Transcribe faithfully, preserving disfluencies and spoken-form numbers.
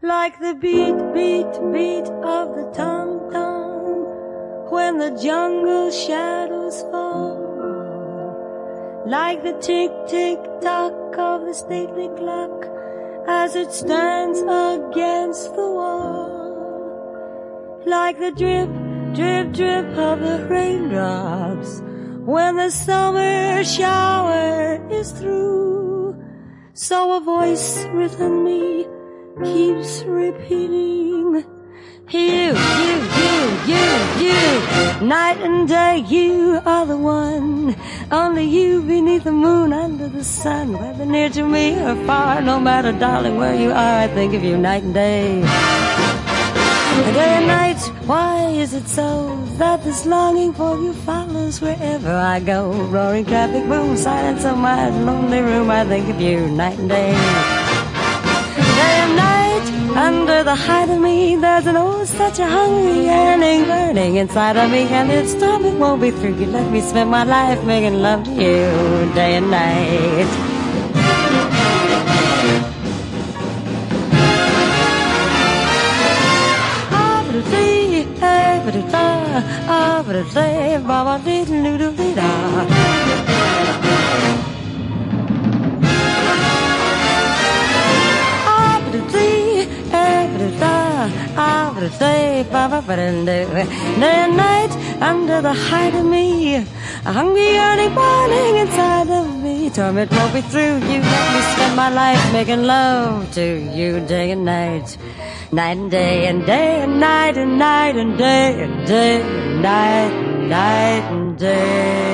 like the beat, beat, beat of the tom-tom when the jungle shadows fall, like the tick, tick, tock of the stately clock as it stands against the wall, like the drip, drip, drip of the raindrops when the summer shower is through. So a voice within me keeps repeating, you, you, you, you, you, night and day, you are the one. Only you beneath the moon, under the sun, whether near to me or far, no matter, darling, where you are, I think of you night and day. Day and night, why is it so that this longing for you follows wherever I go? Roaring traffic boom, silence of my lonely room, I think of you night and day. Day and night, under the height of me, there's an oh such a hungry yearning burning inside of me, and its time it won't be through. You let me spend my life making love to you day and night. Day and night, under the height of me, a hungry yearning burning inside of me. Torment won't be through. You let me spend my life making love to you day and night, night and day and day and night and night and day and day and night and night and day.